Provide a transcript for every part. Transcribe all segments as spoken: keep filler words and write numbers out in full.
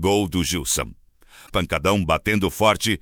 Gol do Gilson. Pancadão batendo forte.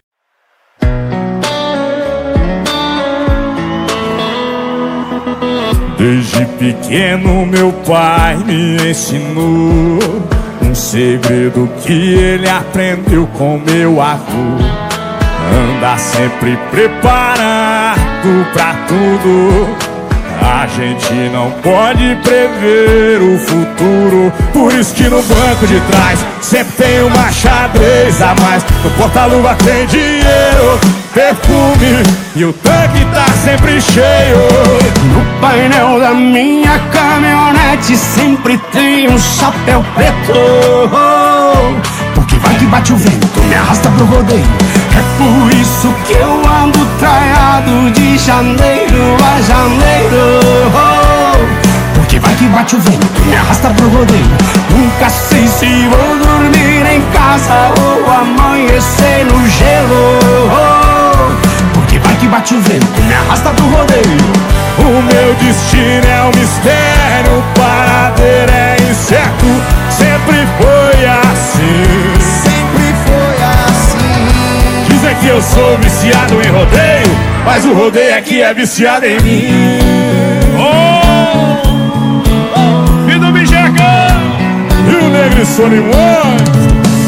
Desde pequeno meu pai me ensinou um segredo que ele aprendeu com meu avô: andar sempre preparado pra tudo. A gente não pode prever o futuro, por isso que no banco de trás sempre tem uma xadrez a mais. No porta-luva tem dinheiro, perfume e o tanque tá sempre cheio. No painel da minha caminhonete sempre tem um chapéu preto, porque vai que bate o vento, me arrasta pro rodeio. É por isso que eu ando traiado de janeiro a janeiro, porque vai que bate o vento, me arrasta pro rodeio. Nunca sei se vou dormir em casa ou amanhecer no gelo, porque vai que bate o vento, me arrasta pro rodeio. O meu destino é um mistério, o paradeiro é incerto. Sempre foi assim, sempre foi assim. Dizem que eu sou viciado em rodeio, mas o rodeio é que é viciado em mim. Oh! E do Bijecão! E o Negro Solimões!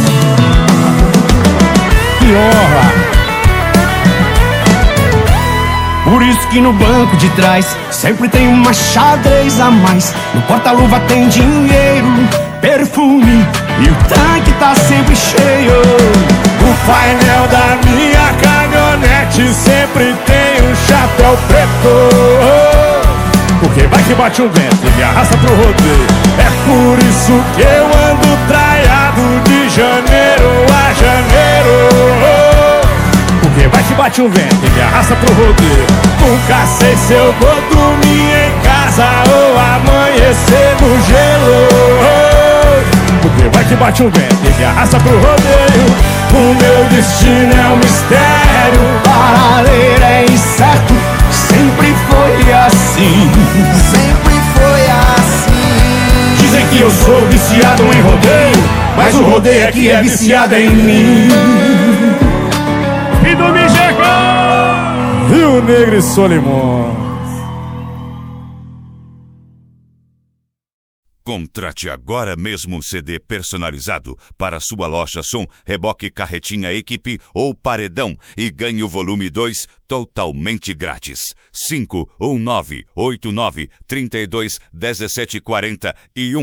Que honra! Por isso que no banco de trás sempre tem uma xadrez a mais. No porta-luva tem dinheiro, perfume e o tanque tá sempre cheio. O painel da minha caminhonete sempre tem um chapéu preto, porque vai que bate um vento e me arrasta pro rodeio. É por isso que eu ando traiado de janeiro a janeiro, porque vai que bate um vento e me arrasta pro rodeio. Nunca sei se eu vou dormir em casa ou amanhecer no gelo, porque vai que bate um vento e me arrasta pro rodeio. O meu destino é um mistério, o paradeiro é incerto. Sempre foi assim, sempre foi assim. Dizem que eu sou viciado em rodeio, mas o rodeio é que é viciado em mim. E do Bijecão! E o Negro Solimões. Contrate agora mesmo um C D personalizado para sua loja som, reboque, carretinha, equipe ou paredão e ganhe o volume dois totalmente grátis. cinco um nove oito nove três dois um sete quatro um